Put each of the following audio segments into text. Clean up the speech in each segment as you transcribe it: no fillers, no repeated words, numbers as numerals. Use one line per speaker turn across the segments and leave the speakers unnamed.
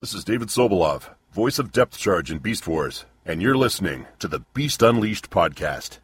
This is David Sobolov, voice of Depth Charge in Beast Wars, and you're listening to the Beast Unleashed podcast.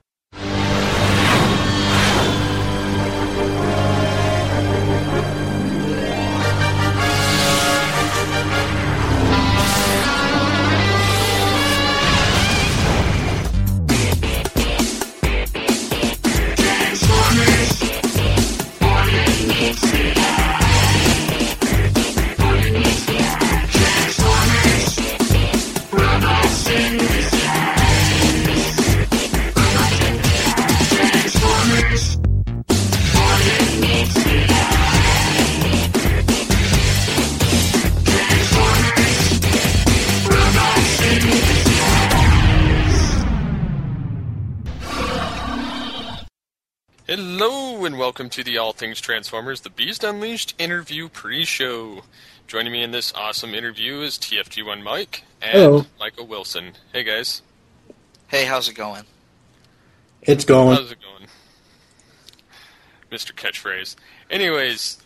Hello and welcome to the All Things Transformers, the Beast Unleashed interview pre-show. Joining me in this awesome interview is TFG1 Mike and
Hello.
Michael Wilson. Hey guys.
Hey, how's it going?
It's going.
How's it going? Mr. Catchphrase. Anyways,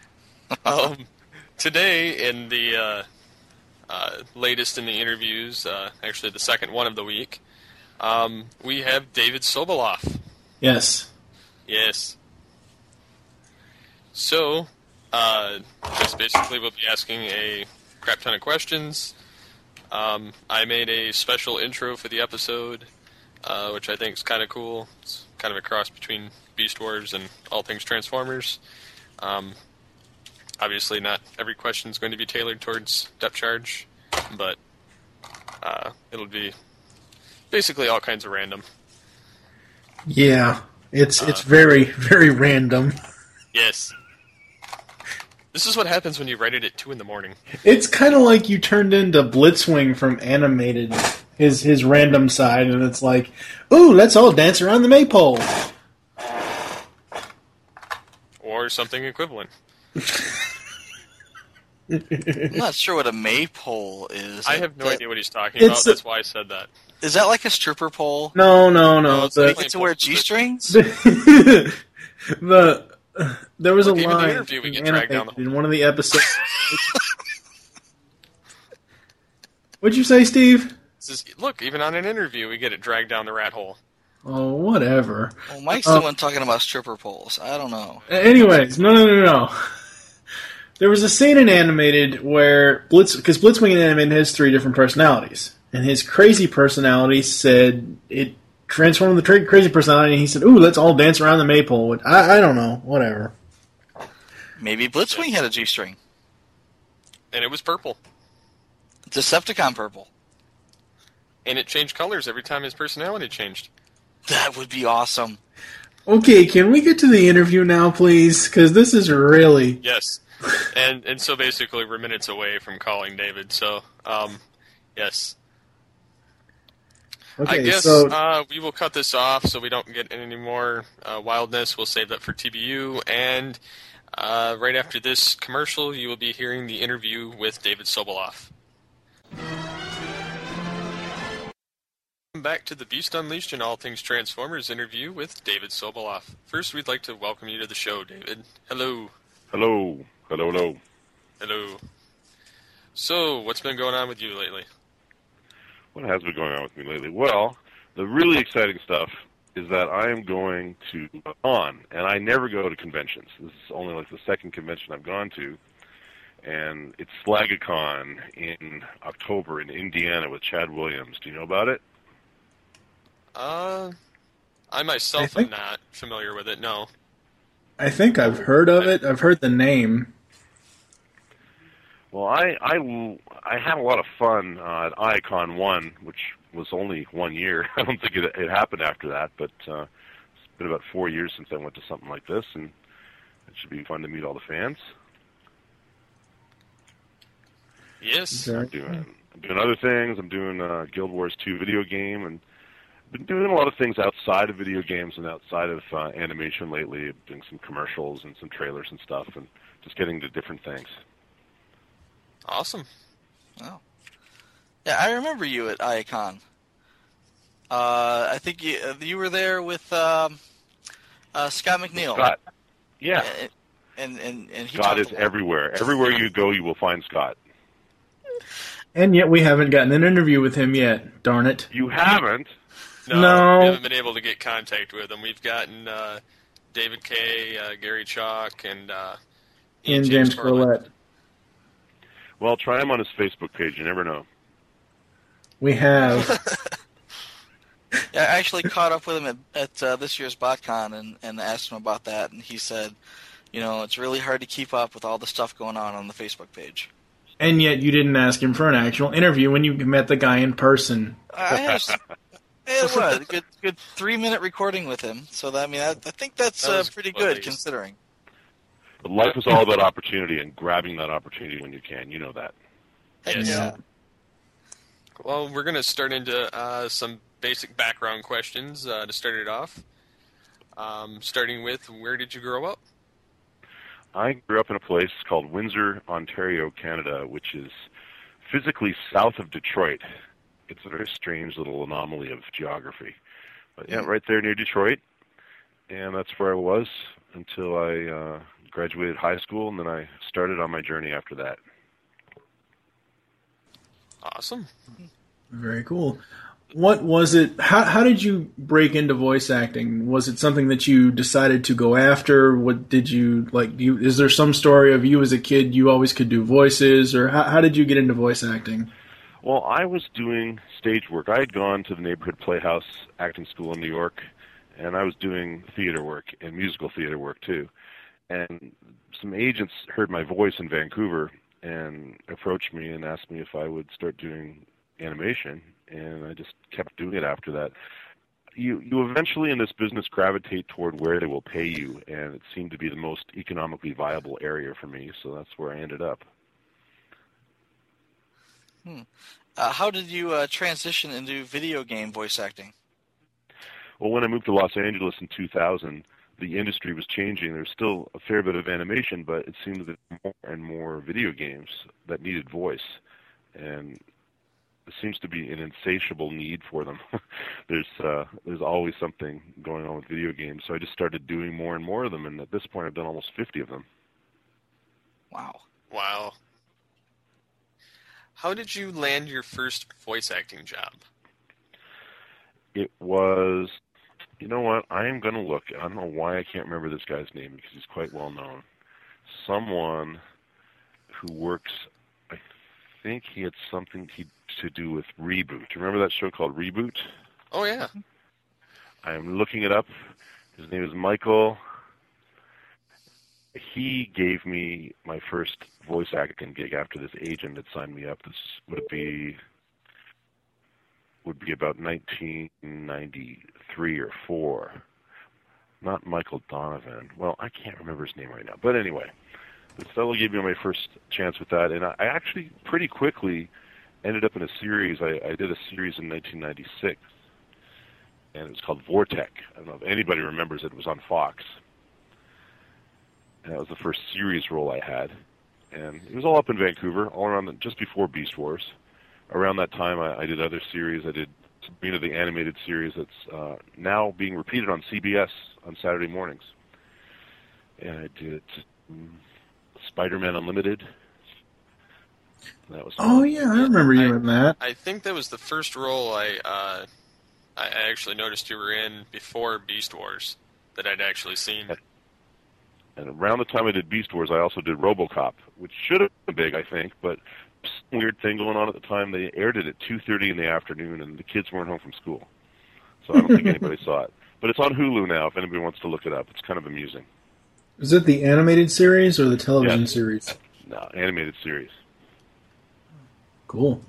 today in the latest in the interviews, actually the second one of the week, we have David Sobolov.
Yes.
Yes. So, just basically we'll be asking a crap ton of questions. I made a special intro for the episode, which I think is kind of cool. It's kind of a cross between Beast Wars and All Things Transformers. Obviously not every question is going to be tailored towards Depth Charge, but it'll be basically all kinds of random.
Yeah. It's very, very random.
Yes. This is what happens when you write it at 2 in the morning.
It's kind of like you turned into Blitzwing from Animated, his random side, and it's like, ooh, let's all dance around the maypole.
Or something equivalent.
I'm not sure what a maypole is.
I have no idea what he's talking about. That's why I said that.
Is that like a stripper pole?
No.
it's
You get to wear G-strings?
There was a
Look, even the
line
interview, we
in
get dragged down the
Animated in one of the episodes. What'd you say, Steve?
Look, even on an interview, we get it dragged down the rat hole.
Oh, whatever.
Well, Mike's the one talking about stripper poles. I don't know.
Anyways, no. There was a scene in Animated where because Blitzwing in Animated has 3 different personalities, and his crazy personality said it transformed the crazy personality, and he said, "Ooh, let's all dance around the maypole." I don't know, whatever.
Maybe Blitzwing had a G-string.
And it was purple.
Decepticon purple.
And it changed colors every time his personality changed.
That would be awesome.
Okay, can we get to the interview now, please? Because this is really...
Yes. And so basically we're minutes away from calling David, so, yes.
Okay,
I guess
so...
we will cut this off so we don't get any more wildness. We'll save that for TBU, and right after this commercial, you will be hearing the interview with David Sobolov. Welcome back to the Beast Unleashed and All Things Transformers interview with David Sobolov. First, we'd like to welcome you to the show, David. Hello.
Hello. Hello.
Hello. So, what's been going on with you lately?
What has been going on with me lately? Well, the really exciting stuff is that I am going to on, and I never go to conventions. This is only like the second convention I've gone to, and it's Slagicon in October in Indiana with Chad Williams. Do you know about it?
I myself am not familiar with it, no.
I think I've heard of it. I've heard the name.
Well, I had a lot of fun at Icon 1, which was only 1 year. I don't think it happened after that, but it's been about 4 years since I went to something like this, and it should be fun to meet all the fans.
Yes.
I'm doing other things. I'm doing Guild Wars 2 video game, and been doing a lot of things outside of video games and outside of animation lately, doing some commercials and some trailers and stuff, and just getting to different things.
Awesome.
Oh. Yeah, I remember you at Icon. I think you were there with Scott McNeil.
Scott. Yeah.
And he
Scott is everywhere. Everywhere you go, you will find Scott.
And yet we haven't gotten an interview with him yet. Darn it.
You haven't?
No.
We haven't been able to get contact with him. We've gotten David Kay, Gary Chalk, and
And James Corlett.
Well, try him on his Facebook page. You never know.
We have.
Yeah, I actually caught up with him at this year's BotCon and asked him about that, and he said, it's really hard to keep up with all the stuff going on the Facebook page.
And yet you didn't ask him for an actual interview when you met the guy in person.
It was a good 3-minute recording with him. So I think that's pretty good considering.
But life is all about opportunity and grabbing that opportunity when you can. You know that.
Yes.
Yeah.
Well, we're going to start into some basic background questions to start it off. Starting with, where did you grow up?
I grew up in a place called Windsor, Ontario, Canada, which is physically south of Detroit. It's a very strange little anomaly of geography. But yeah, right there near Detroit. And that's where I was until I graduated high school, and then I started on my journey after that.
Awesome.
Very cool. What was it? How did you break into voice acting? Was it something that you decided to go after? What did you like? Is there some story of you as a kid you always could do voices, or how did you get into voice acting?
Well, I was doing stage work. I had gone to the neighborhood playhouse acting school in New York, and I was doing theater work and musical theater work too. And some agents heard my voice in Vancouver and approached me and asked me if I would start doing animation, and I just kept doing it after that. You eventually in this business gravitate toward where they will pay you, and it seemed to be the most economically viable area for me, so that's where I ended up.
How did you transition into video game voice acting?
Well, when I moved to Los Angeles in 2000, the industry was changing. There's still a fair bit of animation, but it seemed that there were more and more video games that needed voice, and there seems to be an insatiable need for them. There's always something going on with video games, so I just started doing more and more of them, and at this point I've done almost 50 of them.
Wow. How did you land your first voice acting job?
It was, you know what, I am going to look. I don't know why I can't remember this guy's name because he's quite well known. Someone who works, I think he had something to do with Reboot. Do you remember that show called Reboot?
Oh, yeah.
I'm looking it up. His name is Michael. He gave me my first voice acting gig after this agent had signed me up. This would be about 1993 or 4. Not Michael Donovan. Well, I can't remember his name right now. But anyway, this fellow gave me my first chance with that, and I actually pretty quickly ended up in a series. I did a series in 1996, and it was called Vortec. I don't know if anybody remembers it. It was on Fox. And that was the first series role I had. And it was all up in Vancouver, all around just before Beast Wars. Around that time, I did other series. I did Sabrina the Animated Series that's now being repeated on CBS on Saturday mornings. And I did Spider-Man Unlimited. That was
Oh, yeah, I remember you in that.
I think that was the first role I actually noticed you were in before Beast Wars that I'd actually seen.
And around the time I did Beast Wars, I also did RoboCop, which should have been big, I think, but some weird thing going on at the time. They aired it at 2:30 in the afternoon, and the kids weren't home from school. So I don't think anybody saw it. But it's on Hulu now if anybody wants to look it up. It's kind of amusing.
Is it the animated series or the television series?
No, animated series.
Cool.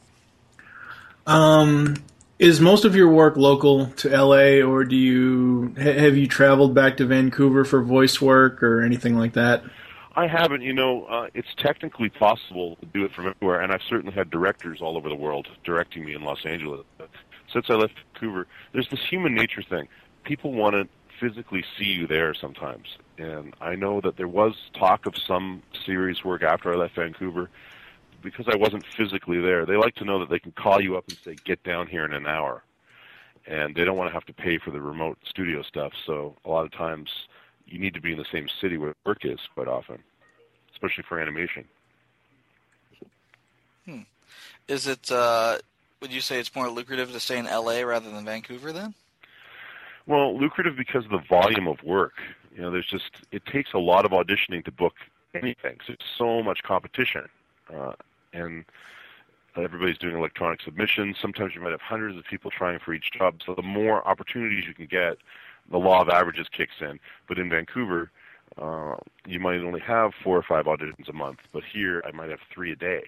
Is most of your work local to LA, or have you traveled back to Vancouver for voice work or anything like that?
I haven't. It's technically possible to do it from everywhere, and I've certainly had directors all over the world directing me in Los Angeles. Since I left Vancouver, there's this human nature thing. People want to physically see you there sometimes, and I know that there was talk of some series work after I left Vancouver. Because I wasn't physically there, they like to know that they can call you up and say, get down here in an hour. And they don't want to have to pay for the remote studio stuff, so a lot of times you need to be in the same city where work is quite often, especially for animation.
Is it? Would you say it's more lucrative to stay in LA rather than Vancouver then?
Well, lucrative because of the volume of work. It takes a lot of auditioning to book anything. So there's so much competition, and everybody's doing electronic submissions. Sometimes you might have hundreds of people trying for each job. So the more opportunities you can get, the law of averages kicks in. But in Vancouver, you might only have 4 or 5 auditions a month. But here, I might have 3 a day.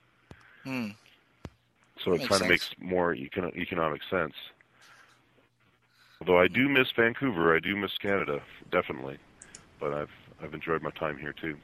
So it kind of makes more economic sense. Although I do miss Vancouver, I do miss Canada, definitely. But I've enjoyed my time here too.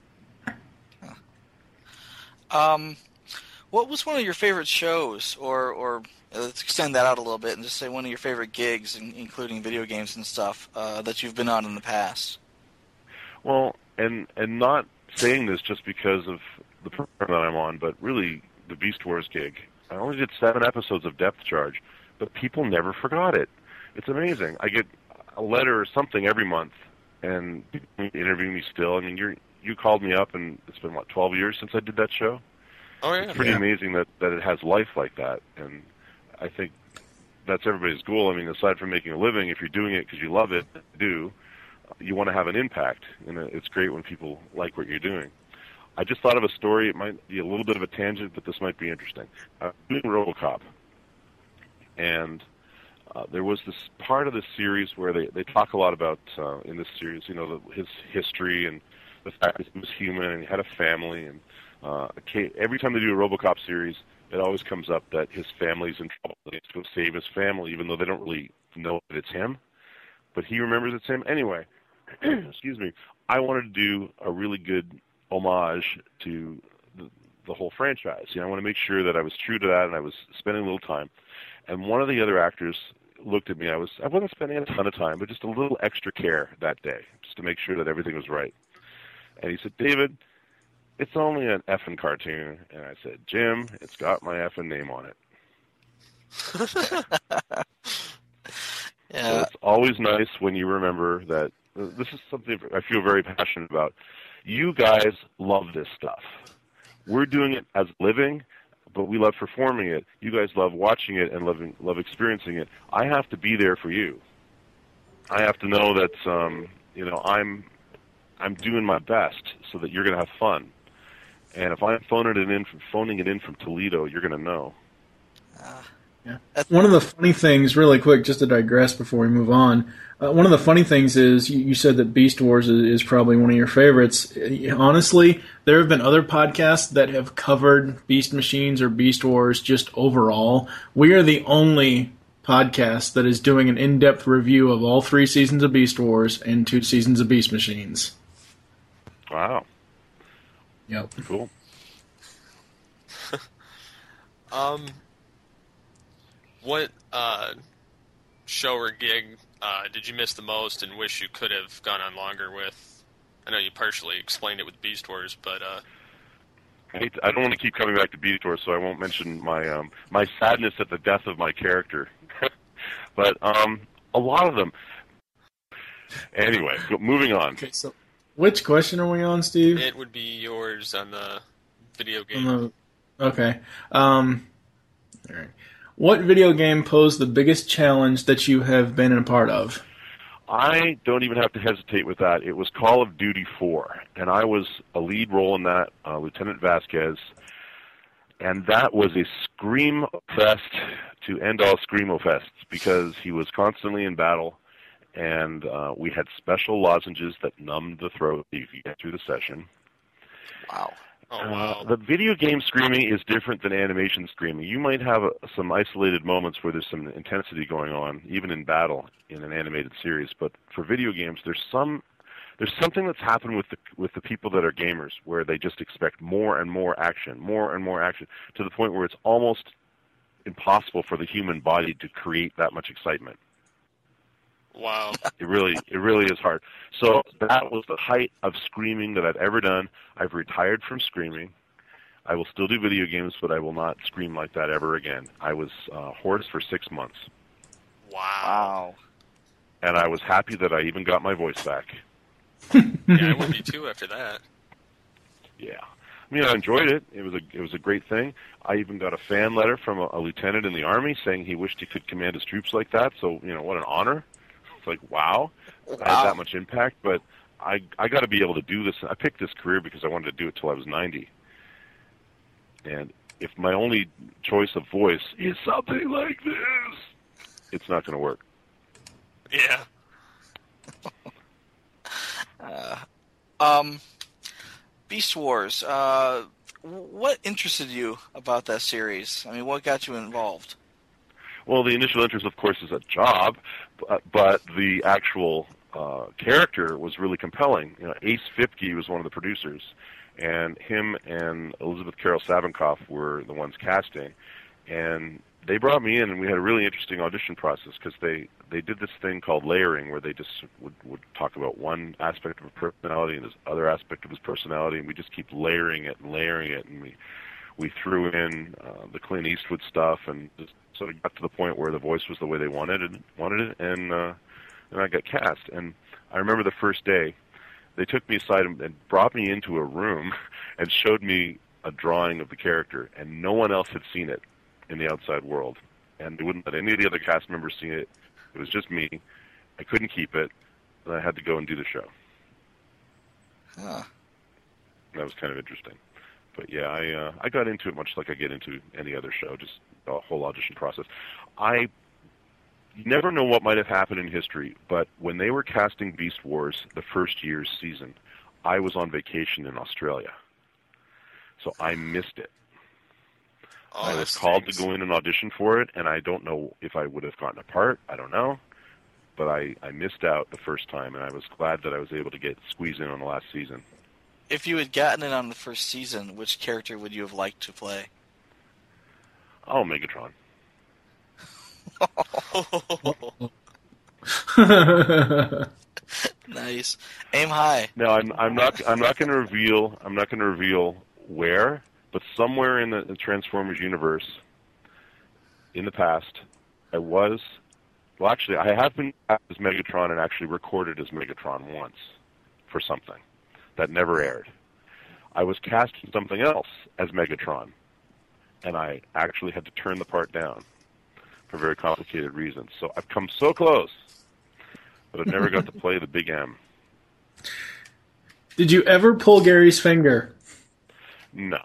What was one of your favorite shows, or let's extend that out a little bit and just say one of your favorite gigs, including video games and stuff, that you've been on in the past?
Well, and not saying this just because of the program that I'm on, but really the Beast Wars gig. I only did 7 episodes of Depth Charge, but people never forgot it. It's amazing. I get a letter or something every month, and people interview me still. I mean, you called me up, and it's been, 12 years since I did that show?
Oh, yeah.
It's pretty amazing that it has life like that, and I think that's everybody's goal. I mean, aside from making a living, if you're doing it because you love it, you want to have an impact, and it's great when people like what you're doing. I just thought of a story. It might be a little bit of a tangent, but this might be interesting. I'm doing RoboCop, and there was this part of the series where they talk a lot about, in this series, his history and the fact that he was human and he had a family. And every time they do a RoboCop series, it always comes up that his family's in trouble. He has to go save his family, even though they don't really know that it's him. But he remembers it's him. Anyway, excuse me, I wanted to do a really good homage to the whole franchise. I want to make sure that I was true to that, and I was spending a little time. And one of the other actors looked at me. I wasn't spending a ton of time, but just a little extra care that day, just to make sure that everything was right. And he said, "David, it's only an effing cartoon." And I said, "Jim, it's got my effing name on it." So it's always nice when you remember that this is something I feel very passionate about. You guys love this stuff. We're doing it as living, but we love performing it. You guys love watching it and love experiencing it. I have to be there for you. I have to know that I'm doing my best so that you're going to have fun. And if I'm phoning it in from Toledo, you're going to know.
Yeah. One of the funny things, really quick, just to digress before we move on, one of the funny things is you said that Beast Wars is probably one of your favorites. Honestly, there have been other podcasts that have covered Beast Machines or Beast Wars just overall. We are the only podcast that is doing an in-depth review of all 3 seasons of Beast Wars and 2 seasons of Beast Machines.
Wow.
Yep.
Cool.
What show or gig did you miss the most and wish you could have gone on longer with? I know you partially explained it with Beast Wars, but
I don't want to keep coming back to Beast Wars, so I won't mention my sadness at the death of my character. But a lot of them. Anyway, moving on.
Okay, so which question are we on, Steve?
It would be yours on the video game.
Okay. All right. What video game posed the biggest challenge that you have been a part of?
I don't even have to hesitate with that. It was Call of Duty 4, and I was a lead role in that, Lieutenant Vasquez, and that was a scream fest to end all screamo fests because he was constantly in battle, and we had special lozenges that numbed the throat if you get through the session.
Wow.
Oh, wow.
The video game screaming is different than animation screaming. You might have some isolated moments where there's some intensity going on, even in battle in an animated series. But for video games, there's something that's happened with the people that are gamers, where they just expect more and more action, to the point where it's almost impossible for the human body to create that much excitement.
Wow.
It really is hard. So that was the height of screaming that I've ever done. I've retired from screaming. I will still do video games, but I will not scream like that ever again. I was hoarse for 6 months.
Wow.
And I was happy that I even got my voice back.
Yeah, I would be too after that.
Yeah. I mean, I enjoyed it. It was a great thing. I even got a fan letter from a lieutenant in the Army saying he wished he could command his troops like that. So, what an honor. It's like, wow. I had that much impact. But I got to be able to do this. I picked this career because I wanted to do it till I was 90. And if my only choice of voice is something like this, it's not going to work.
Yeah.
Beast Wars. What interested you about that series? I mean, what got you involved?
Well, the initial interest, of course, is a job, but the actual character was really compelling. Ace Fipke was one of the producers, and him and Elizabeth Carroll Savinkoff were the ones casting, and they brought me in, and we had a really interesting audition process because they did this thing called layering, where they just would talk about one aspect of a personality and this other aspect of his personality, and we just keep layering it, and we threw in the Clint Eastwood stuff, and just sort of got to the point where the voice was the way they wanted it, and I got cast. And I remember the first day, they took me aside and brought me into a room and showed me a drawing of the character, and no one else had seen it in the outside world, and they wouldn't let any of the other cast members see it. It was just me. I couldn't keep it, and I had to go and do the show.
Huh.
That was kind of interesting. But yeah, I got into it much like I get into any other show, just the whole audition process. You never know what might have happened in history, but when they were casting Beast Wars the first year's season, I was on vacation in Australia. So I missed it. I was called to go in and audition for it, and I don't know if I would have gotten a part. I don't know. But I missed out the first time, and I was glad that I was able to get squeezed in on the last season.
If you had gotten it on the first season, which character would you have liked to play?
Oh, Megatron.
Nice. Aim high.
No, I'm not going to reveal. I'm not going to reveal where, but somewhere in the Transformers universe, in the past, I have been cast as Megatron and actually recorded as Megatron once for something that never aired. I was cast in something else as Megatron, and I actually had to turn the part down for very complicated reasons. So I've come so close, but I've never got to play the Big M.
Did you ever pull Gary's finger?
No.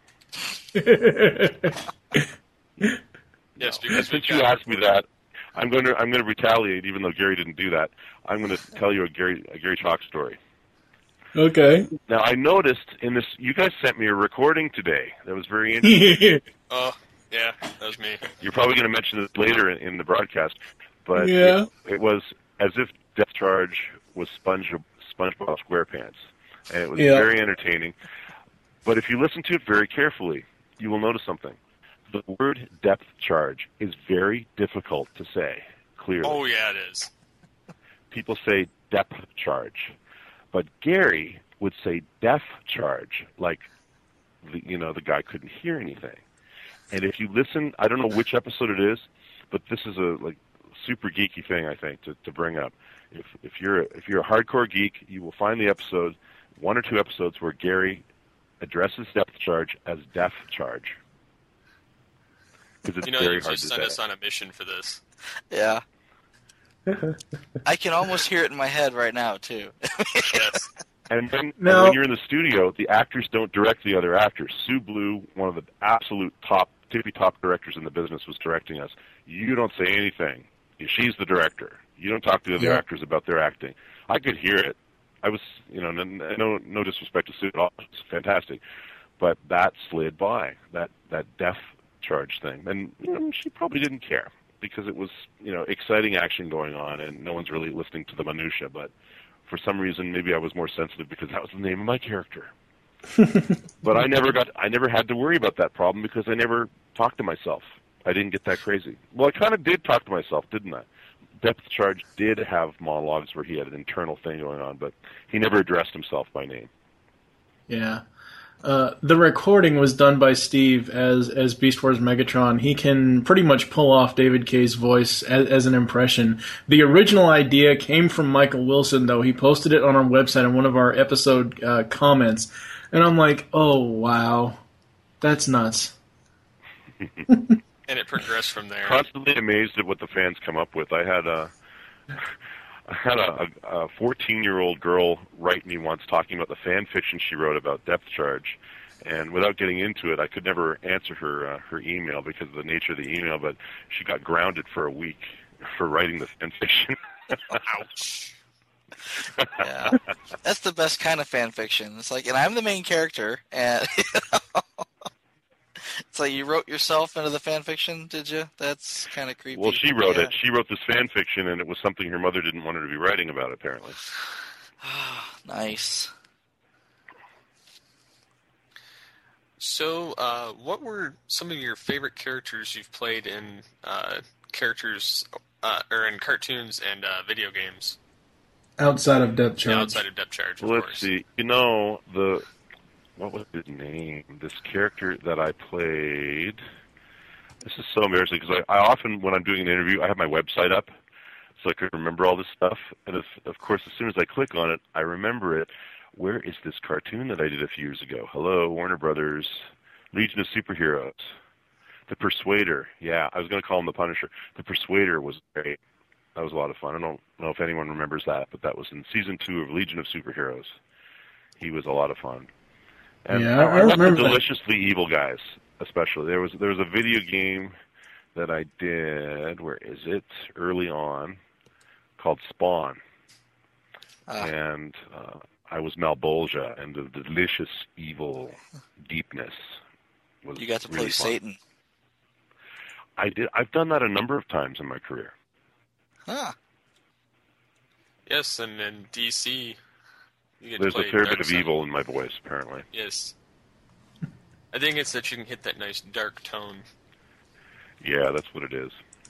Yes, because
since you asked me that, I'm going to retaliate, even though Gary didn't do that. I'm going to tell you a Gary Chalk story.
Okay.
Now, I noticed in this, you guys sent me a recording today that was very interesting.
Oh, yeah, that was me.
You're probably going to mention it later in the broadcast, but
yeah.
it was as if Death Charge was SpongeBob SquarePants, and it was very entertaining. But if you listen to it very carefully, you will notice something. The word depth charge is very difficult to say clearly.
Oh, yeah, it is.
People say depth charge. But Gary would say deaf charge, like the guy couldn't hear anything. And if you listen, I don't know which episode it is, but this is a super geeky thing, I think, to bring up. If you're a hardcore geek, you will find the episode, one or two episodes, where Gary addresses depth charge as deaf charge. Because it's very hard to say.
You sent us on a mission for this.
Yeah. I can almost hear it in my head right now, too.
Yes.
And when you're in the studio, the actors don't direct the other actors. Sue Blue, one of the absolute tippy-top directors in the business, was directing us. You don't say anything. She's the director. You don't talk to the other actors about their acting. I could hear it. I was, no disrespect to Sue at all. It's fantastic. But that slid by, that deaf charge thing. And she probably didn't care, because it was, exciting action going on, and no one's really listening to the minutia. But for some reason, maybe I was more sensitive because that was the name of my character. But I never had to worry about that problem because I never talked to myself. I didn't get that crazy. Well, I kind of did talk to myself, didn't I? Depth Charge did have monologues where he had an internal thing going on, but he never addressed himself by name.
Yeah. The recording was done by Steve as Beast Wars Megatron. He can pretty much pull off David Kaye's voice as an impression. The original idea came from Michael Wilson, though. He posted it on our website in one of our episode comments. And I'm like, oh, wow. That's nuts.
And it progressed from there.
Constantly amazed at what the fans come up with. I had a 14-year-old girl write me once talking about the fan fiction she wrote about Depth Charge, and without getting into it, I could never answer her email because of the nature of the email. But she got grounded for a week for writing the fan fiction.
Ouch.
Yeah, that's the best kind of fan fiction. It's like, and I'm the main character, and it's like you wrote yourself into the fan fiction, did you? That's kind of creepy.
Well, she wrote
Yeah.
it. She wrote this fan fiction, and it was something her mother didn't want her to be writing about, apparently.
Nice.
So, what were some of your favorite characters you've played in or in cartoons and video games?
Outside of Depth Charge.
Yeah, outside of Depth Charge, of
Let's
course.
see. What was his name? This character that I played. This is so embarrassing because I often, when I'm doing an interview, I have my website up so I can remember all this stuff. And of course, as soon as I click on it, I remember it. Where is this cartoon that I did a few years ago? Hello, Warner Brothers, Legion of Superheroes, The Persuader. Yeah, I was going to call him The Punisher. The Persuader was great. That was a lot of fun. I don't know if anyone remembers that, but that was in Season 2 of Legion of Superheroes. He was a lot of fun. And
Yeah, I
like
remember
the
that.
Deliciously Evil guys, especially. There was a video game that I did, where is it, early on, called Spawn. And I was Malbolgia, and the delicious evil deepness was
You got to play
really fun.
Satan.
I did. I've done that a number of times in my career.
Huh.
Yes, and in DC, you get
There's
to
a
play
fair bit of
Darkseid.
evil in my voice, apparently.
Yes. I think it's that you can hit that nice dark tone.
Yeah, that's what it is.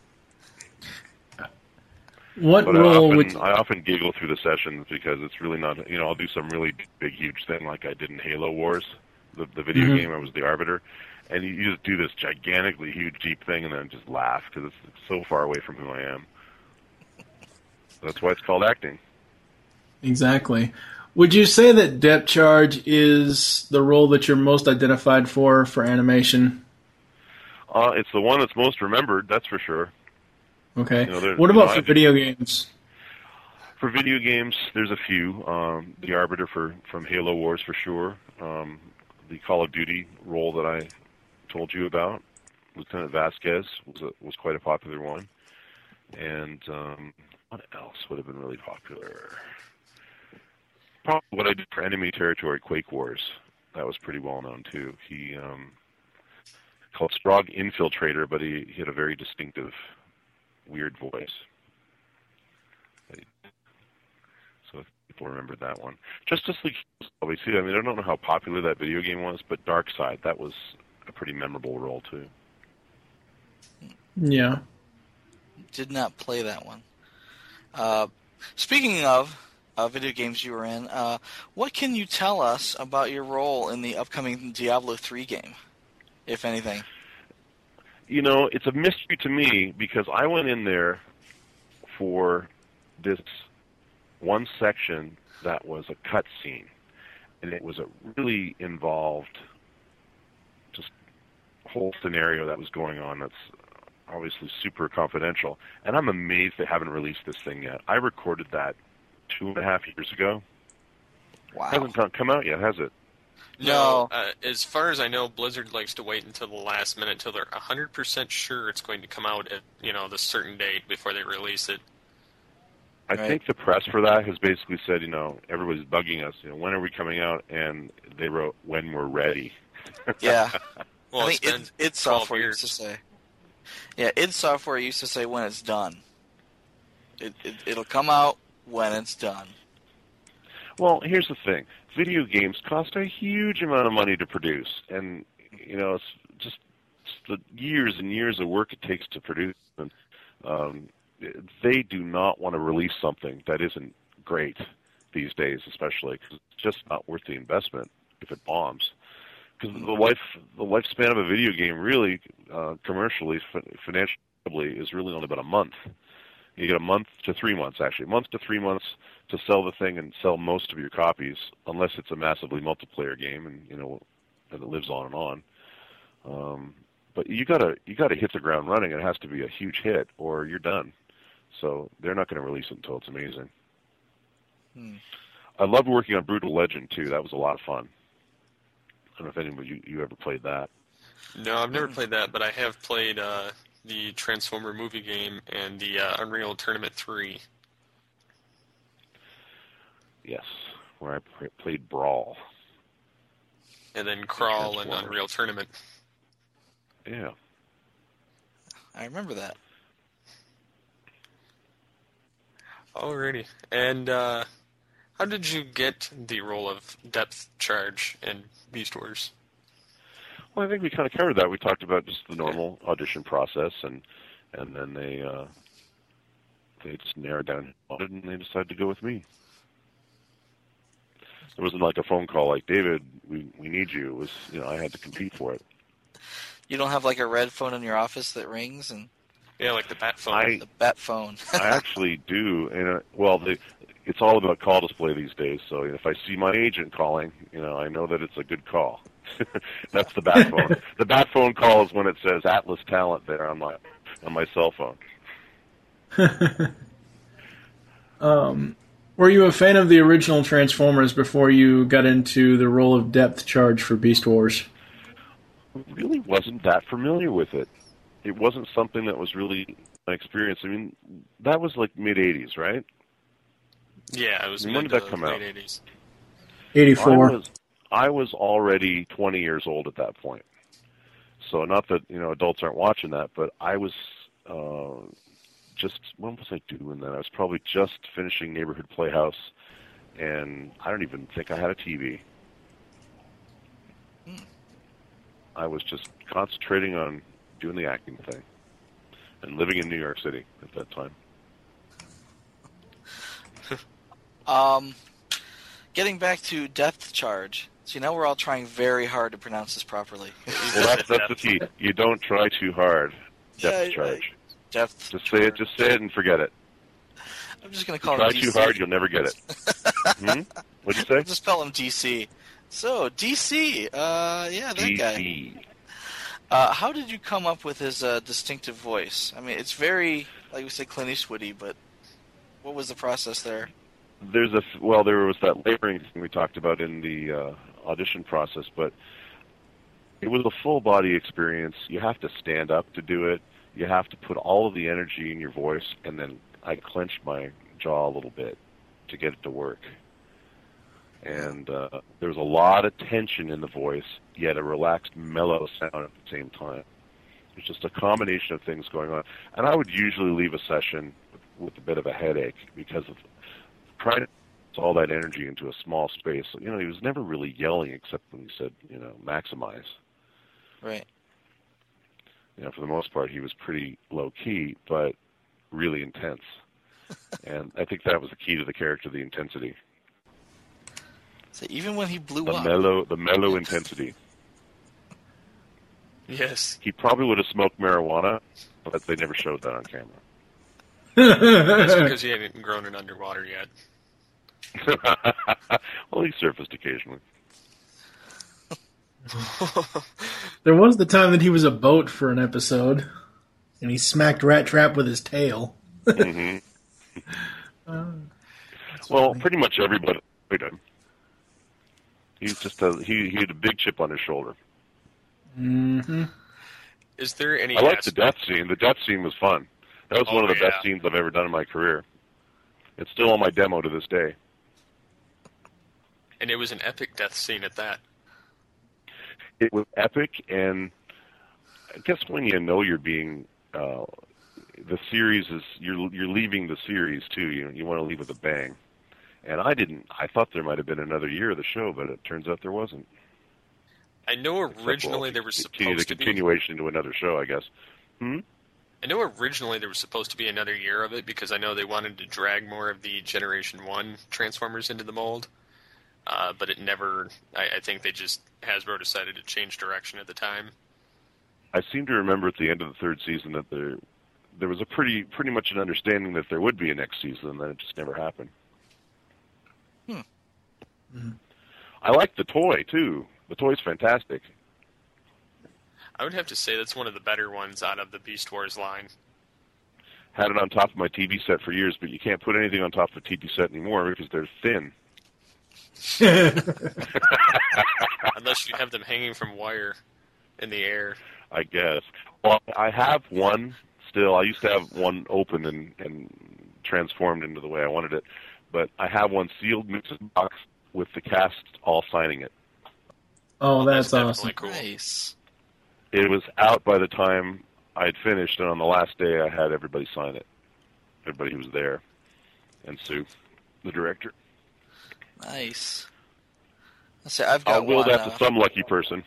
What
But
role would
I often giggle through the sessions because it's really not, I'll do some really big, huge thing like I did in Halo Wars, the video
Mhm.
game. I was the Arbiter. And you just do this gigantically huge, deep thing and then just laugh because it's so far away from who I am. That's why it's called acting.
exactly? Would you say that Depth Charge is the role that you're most identified for animation?
It's the one that's most remembered, that's for sure.
Okay.
there's-
What about
I
for
think-
video games?
For video games, there's a few. The Arbiter from Halo Wars, for sure. The Call of Duty role that I told you about, Lieutenant Vasquez, was quite a popular one. And what else would have been really popular? Probably what I did for Enemy Territory Quake Wars. That was pretty well known, too. He called Strog Infiltrator, but he had a very distinctive, weird voice. So if people remember that one. Justice League was probably too. I mean, I don't know how popular that video game was, but Darkseid, that was a pretty memorable role too.
Yeah.
Did not play that one. Speaking of video games you were in, what can you tell us about your role in the upcoming Diablo 3 game, if anything?
It's a mystery to me because I went in there for this one section that was a cutscene, and it was a really involved, just whole scenario that was going on that's obviously super confidential. And I'm amazed they haven't released this thing yet. I recorded that 2.5 years ago.
Wow.
It hasn't come out yet, has it?
No.
As far as I know, Blizzard likes to wait until the last minute until they're 100% sure it's going to come out at the certain date before they release it.
I
Right.
think the press for that has basically said, everybody's bugging us. When are we coming out? And they wrote, when we're ready.
Yeah.
Well,
I
it's
think
been
id
12
Software
years.
used to say. Yeah, id Software used to say when it's done. It'll come out when it's done.
Well, here's the thing. Video games cost a huge amount of money to produce. And, it's just the years and years of work it takes to produce them. They do not want to release something that isn't great these days, especially because it's just not worth the investment if it bombs. Because the lifespan of a video game really, commercially, financially, is really only about a month. You get a month to 3 months, actually. A month to 3 months to sell the thing and sell most of your copies, unless it's a massively multiplayer game and, and it lives on and on. But you gotta hit the ground running. It has to be a huge hit, or you're done. So they're not going to release it until it's amazing. I loved working on Brutal Legend too. That was a lot of fun. I don't know if anybody you ever played that.
No, I've never played that, but I have played the Transformer movie game and the Unreal Tournament 3.
Yes, where I played Brawl.
And then Crawl and Unreal Tournament.
Yeah.
I remember that.
Alrighty. And how did you get the role of Depth Charge in Beast Wars?
Well, I think we kind of covered that. We talked about just the normal audition process, and then they just narrowed down and they decided to go with me. It wasn't like a phone call like, David, we need you. It was, I had to compete for it.
You don't have like a red phone in your office that rings and
Yeah, like the Bat phone.
the Bat phone.
I actually do, and it's all about call display these days. So if I see my agent calling, I know that it's a good call. That's the Bat phone. The Bat phone call is when it says Atlas Talent there on my cell phone.
Were you a fan of the original Transformers before you got into the role of Depth Charge for Beast Wars?
I really wasn't that familiar with it. It wasn't something that was really my experience. I mean, that was like mid-'80s, right?
Yeah, it was
when did that come out?
late 80s.
84.
I was already 20 years old at that point. So not that, adults aren't watching that, but I was when was I doing that? I was probably just finishing Neighborhood Playhouse, and I don't even think I had a TV. I was just concentrating on doing the acting thing and living in New York City at that time.
Getting back to Depth Charge. See, now we're all trying very hard to pronounce this properly.
Well, that's the key. You don't try too hard. Depth Charge.
Depth
Just
Charge.
say it. Just say it and forget it.
I'm just going to call
Try
him DC.
too hard, you'll never get it. What'd you say?
I'll just call him DC. So, DC. Yeah, that
DC.
guy. How did you come up with his distinctive voice? I mean, it's very, like we said, Clint Eastwoody, but what was the process there?
There was that layering thing we talked about in the audition process, but it was a full body experience. You have to stand up to do it. You have to put all of the energy in your voice, and then I clenched my jaw a little bit to get it to work. And there was a lot of tension in the voice, yet a relaxed, mellow sound at the same time. It was just a combination of things going on. And I would usually leave a session with a bit of a headache because of trying to put all that energy into a small space. He was never really yelling except when he said, maximize.
Right.
For the most part, he was pretty low-key, but really intense. And I think that was the key to the character, the intensity.
So even when he blew up.
The mellow intensity.
Yes.
He probably would have smoked marijuana, but they never showed that on camera.
That's because he hadn't grown it underwater yet.
Well, he surfaced occasionally.
There was the time that he was a boat for an episode, and he smacked Rat Trap with his tail.
Mm-hmm. Well, pretty much everybody played him. He's just he had a big chip on his shoulder.
Mm-hmm.
Is there any?
I liked the death scene. The death scene was fun. That was one of the best scenes I've ever done in my career. It's still on my demo to this day.
And it was an epic death scene at that.
It was epic, and I guess when you're being the series is you're leaving the series too. You want to leave with a bang. And I didn't. I thought there might have been another year of the show, but it turns out there wasn't.
I know originally there was supposed to be
the continuation into another show, I guess.
I know originally there was supposed to be another year of it because I know they wanted to drag more of the Generation 1 Transformers into the mold. But it never, I think Hasbro decided to change direction at the time.
I seem to remember at the end of the third season that there was a pretty much an understanding that there would be a next season, and then it just never happened. I like the toy too. The toy's fantastic.
I would have to say that's one of the better ones out of the Beast Wars line.
Had it on top of my TV set for years, but you can't put anything on top of the TV set anymore because they're thin.
Unless you have them hanging from wire in the air.
I guess. Well, I have one still. I used to have one open and transformed into the way I wanted it, but I have one sealed mixed box with the cast all signing it.
Oh, that's
definitely
awesome.
cool.
Nice.
It was out by the time I had finished, and on the last day I had everybody sign it. Everybody who was there. And Sue, the director.
Nice. Let's see, I've got
I'll will
one,
that to some lucky person.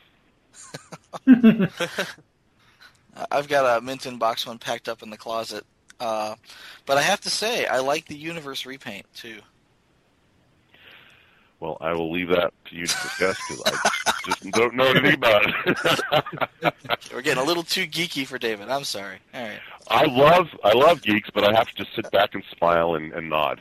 I've got a Minton box one packed up in the closet. But I have to say, I like the Universe repaint, too.
Well, I will leave that to you to discuss because I just don't know anything about it.
We're getting a little too geeky for David. I'm sorry. All right.
I love geeks, but I have to just sit back and smile and nod.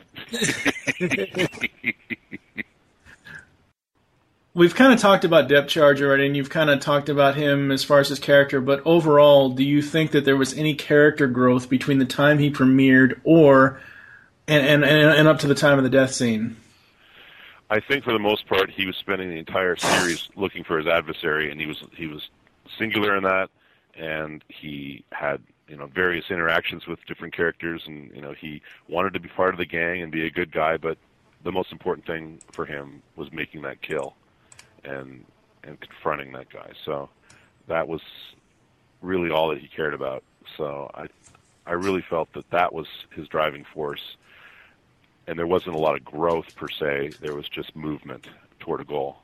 We've kind of talked about Depth Charge already, and you've kind of talked about him as far as his character, but overall, do you think that there was any character growth between the time he premiered and up to the time of the death scene?
I think for the most part, he was spending the entire series looking for his adversary, and he was singular in that, and he had various interactions with different characters, and he wanted to be part of the gang and be a good guy, but the most important thing for him was making that kill and confronting that guy. So that was really all that he cared about. So I really felt that was his driving force. And there wasn't a lot of growth per se. There was just movement toward a goal.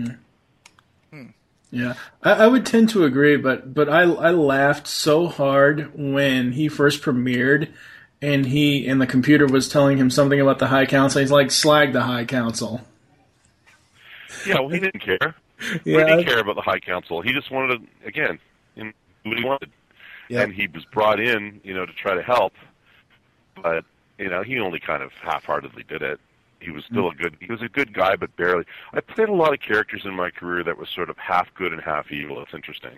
Yeah, I would tend to agree, but I laughed so hard when he first premiered, and the computer was telling him something about the High Council. He's like, slag the High Council.
Yeah, well, he didn't care. He
Yeah.
didn't care about the High Council. He just wanted to, again, do what he wanted.
Yeah.
And he was brought in, to try to help, but he only kind of half-heartedly did it. He was still he was a good guy, but barely. I played a lot of characters in my career that was sort of half good and half evil. It's interesting.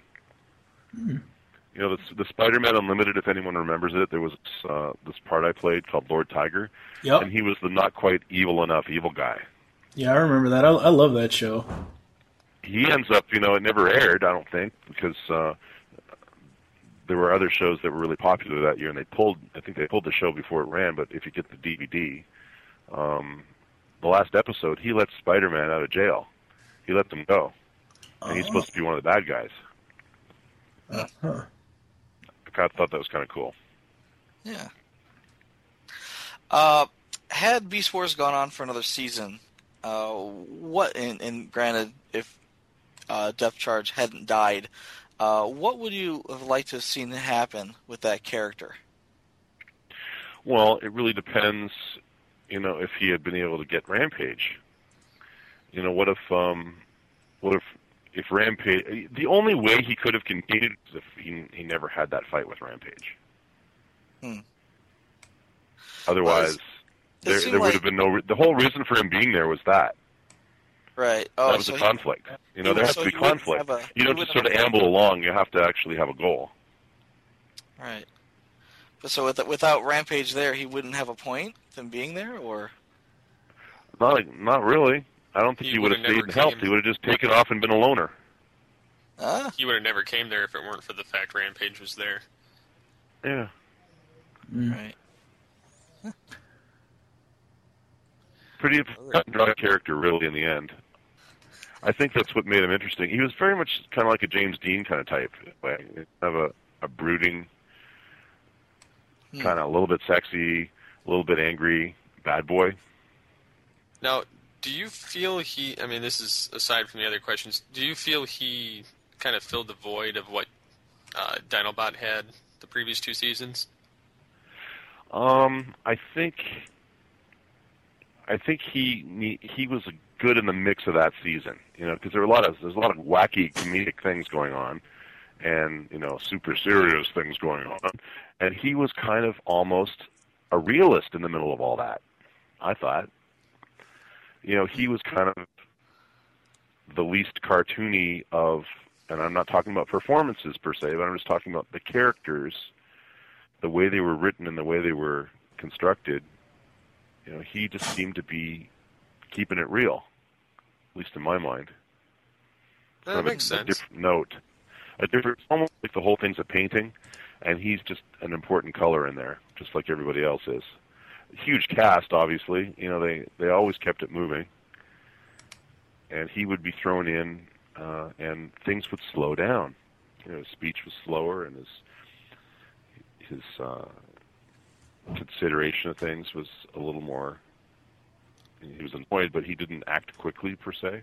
The Spider-Man Unlimited, if anyone remembers it, there was this part I played called Lord Tiger,
Yep.
and he was the not quite evil enough evil guy.
Yeah, I remember that. I love that show.
He ends up, it never aired, I don't think, because there were other shows that were really popular that year, and I think they pulled the show before it ran, but if you get the DVD, the last episode, he let Spider-Man out of jail. He let them go. And he's supposed to be one of the bad guys. I kind of thought that was kind of cool.
Yeah. Had Beast Wars gone on for another season, and granted, if Depth Charge hadn't died, what would you have liked to have seen happen with that character?
Well, it really depends, if he had been able to get Rampage. What if Rampage... The only way he could have continued is if he never had that fight with Rampage. Otherwise, there would have been no... The whole reason for him being there was that.
Right. Oh,
that was a conflict. There has to be conflict. You don't just sort of amble along. You have to actually have a goal.
Right. But so without Rampage there, he wouldn't have a point in being there, or?
Not really. I don't think he would have stayed and helped. He would have just taken off and been a loner.
He would have never came there if it weren't for the fact Rampage was there.
Yeah.
Right.
Pretty cut-and-dry character, really, in the end. I think that's what made him interesting. He was very much kind of like a James Dean kind of type. Have a brooding, kind of a little bit sexy, a little bit angry bad boy.
Now, do you feel this is aside from the other questions, do you feel he kind of filled the void of what Dinobot had the previous two seasons?
I think he was good in the mix of that season, because there's a lot of wacky comedic things going on, and super serious things going on, and he was kind of almost a realist in the middle of all that. I thought, he was kind of the least cartoony of, and I'm not talking about performances per se, but I'm just talking about the characters, the way they were written and the way they were constructed. He just seemed to be keeping it real, at least in my mind.
That makes sense.
A different note. Almost like the whole thing's a painting, and he's just an important color in there, just like everybody else is. Huge cast, obviously. They always kept it moving. And he would be thrown in, and things would slow down. His speech was slower, and his consideration of things was a little more. He was annoyed, but he didn't act quickly per se.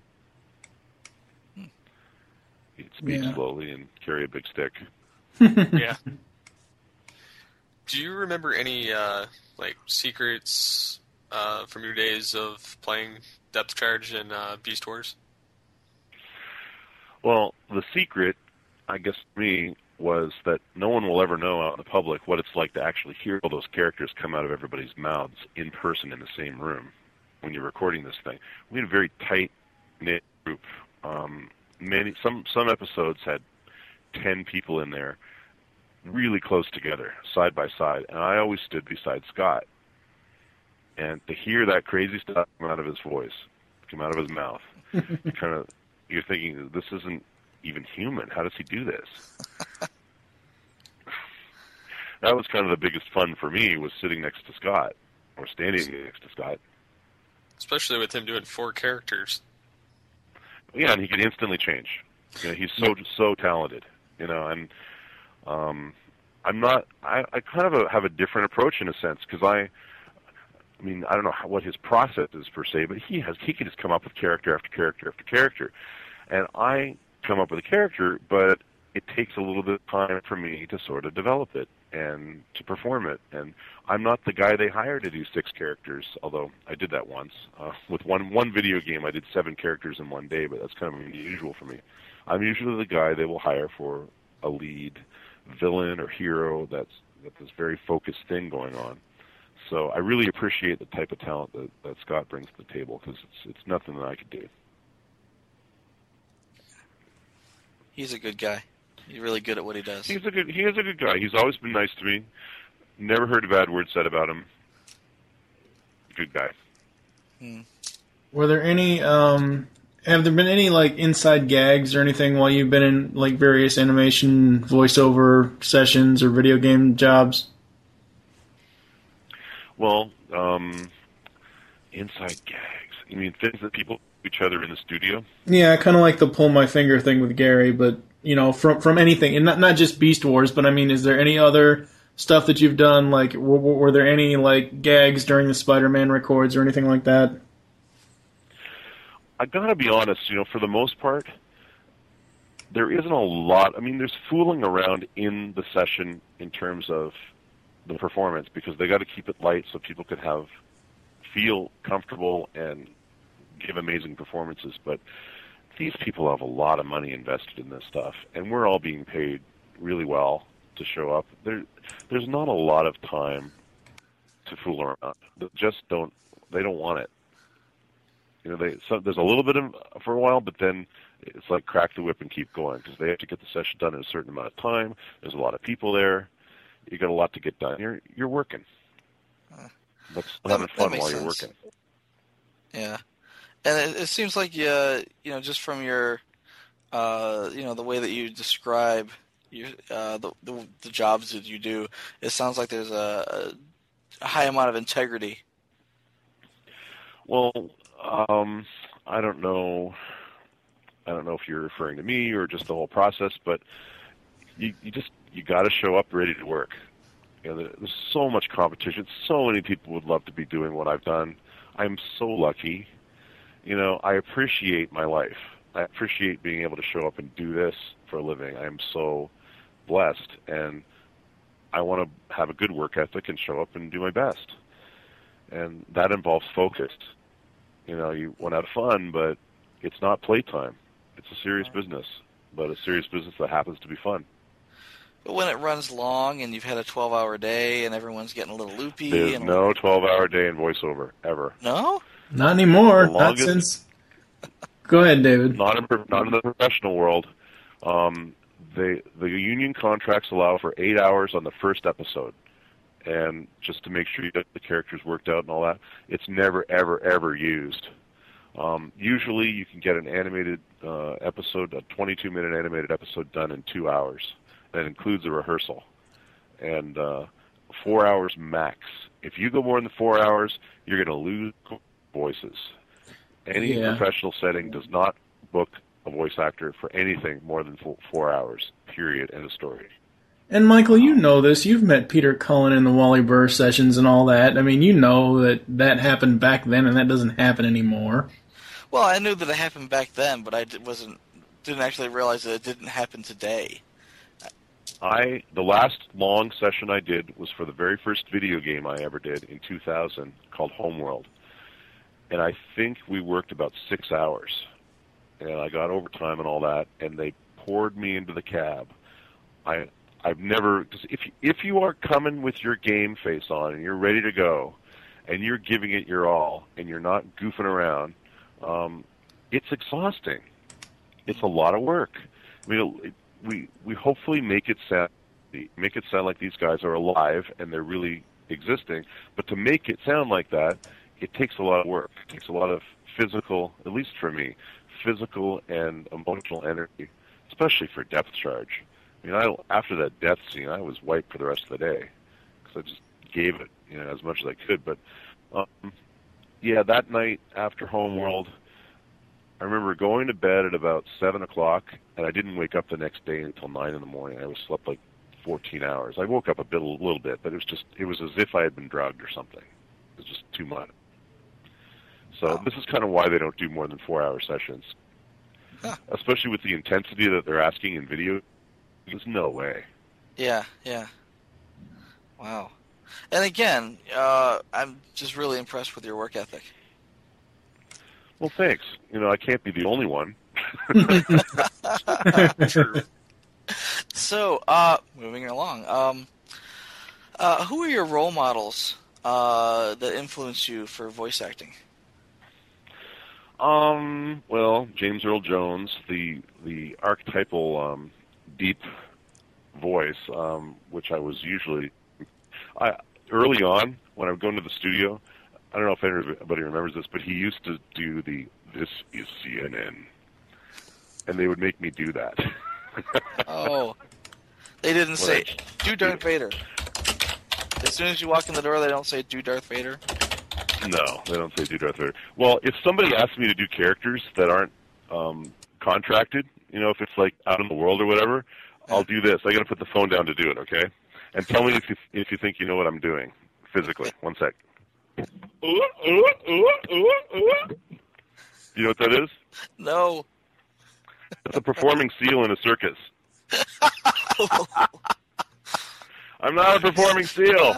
He'd speak slowly and carry a big stick.
Yeah. Do you remember any secrets from your days of playing Depth Charge and Beast Wars?
Well, the secret, I guess, for me, was that no one will ever know out in the public what it's like to actually hear all those characters come out of everybody's mouths in person in the same room when you're recording this thing. We had a very tight-knit group. Some episodes had 10 people in there, really close together, side by side, and I always stood beside Scott. And to hear that crazy stuff come out of his voice, come out of his mouth, you're thinking, this isn't even human. How does he do this? That was kind of the biggest fun for me, was sitting next to Scott, or standing next to Scott.
Especially with him doing 4 characters.
Yeah, and he could instantly change. He's so talented. And I'm not. I kind of have a different approach in a sense, because I don't know what his process is per se, but he can just come up with character after character after character, and I come up with a character, but it takes a little bit of time for me to sort of develop it and to perform it. And I'm not the guy they hired to do 6 characters, although I did that once. With one video game, I did 7 characters in one day, but that's kind of unusual for me. I'm usually the guy they will hire for a lead villain or hero that's this very focused thing going on. So I really appreciate the type of talent that Scott brings to the table, because it's nothing that I could do.
He's a good guy. He's really good at what he does.
He is a good guy. He's always been nice to me. Never heard a bad word said about him. Good guy.
Were there any? Have there been any inside gags or anything while you've been in various animation voiceover sessions or video game jobs?
Well, inside gags. You mean things that people do each other in the studio? Yeah,
kind of like the pull my finger thing with Gary, but from anything, and not just Beast Wars, but is there any other stuff that you've done? Were there any gags during the Spider-Man records or anything like that?
I gotta be honest, for the most part, there isn't a lot. There's fooling around in the session in terms of the performance, because they got to keep it light so people could feel comfortable and give amazing performances. But these people have a lot of money invested in this stuff, and we're all being paid really well to show up. There's not a lot of time to fool around. They don't want it. There's a little bit for a while, but then it's like crack the whip and keep going, because they have to get the session done in a certain amount of time. There's a lot of people there. You got a lot to get done. You're working. But having fun while you're working.
Yeah, and it seems like just from your the way that you describe your the jobs that you do, it sounds like there's a high amount of integrity.
Well, I don't know if you're referring to me or just the whole process, but you got to show up ready to work. There's so much competition. So many people would love to be doing what I've done. I'm so lucky. I appreciate my life. I appreciate being able to show up and do this for a living. I am so blessed, and I want to have a good work ethic and show up and do my best. And that involves focus. You want to have fun, but it's not playtime. It's a serious business. but a serious business that happens to be fun.
But when it runs long and you've had a 12-hour day and everyone's getting a little loopy...
There's no 12-hour day in voiceover, ever.
No?
Not anymore.
The longest-
Not since... Go ahead, David.
Not in the professional world. The union contracts allow for 8 hours on the first episode. And just to make sure you get the characters worked out and all that, it's never, ever, ever used. Usually you can get an animated episode, a 22-minute animated episode done in 2 hours. That includes a rehearsal. And 4 hours max. If you go more than 4 hours, you're going to lose voices. Any professional setting does not book a voice actor for anything more than 4 hours, period, end of story.
And Michael, you know this. You've met Peter Cullen in the Wally Burr sessions and all that. I mean, you know that happened back then, and that doesn't happen anymore.
Well, I knew that it happened back then, but I didn't actually realize that it didn't happen today.
The last long session I did was for the very first video game I ever did in 2000 called Homeworld. And I think we worked about 6 hours. And I got overtime and all that, and they poured me into the cab. I've never... Cause if you are coming with your game face on and you're ready to go, and you're giving it your all, and you're not goofing around, it's exhausting. It's a lot of work. I mean, we hopefully make it sound like these guys are alive and they're really existing. But to make it sound like that, it takes a lot of work. It takes a lot of physical, at least for me, physical and emotional energy, especially for depth charge. I mean, after that death scene, I was wiped for the rest of the day because I just gave it, as much as I could. But that night after Homeworld, I remember going to bed at about 7 o'clock, and I didn't wake up the next day until 9 in the morning. I slept like 14 hours. I woke up a little bit, but it was as if I had been drugged or something. It was just too much. So This is kind of why they don't do more than 4-hour sessions, especially with the intensity that they're asking in video. There's no way.
Yeah. Wow. And again, I'm just really impressed with your work ethic.
Well, thanks. I can't be the only one.
True. So, moving along, who are your role models that influence you for voice acting?
Well, James Earl Jones, the archetypal deep voice, which I was usually... early on, when I would go into the studio, I don't know if anybody remembers this, but he used to do "This is CNN," and they would make me do that.
Oh, they didn't say, "Do Darth Vader." As soon as you walk in the door, they don't say, "Do Darth Vader."
No, they don't say "Do Darth Vader." Well, if somebody asks me to do characters that aren't contracted, if it's like out in the world or whatever, I'll do this. I got to put the phone down to do it, okay? And tell me if you think you know what I'm doing physically. One sec. You know what that is?
No.
It's a performing seal in a circus. I'm not a performing seal.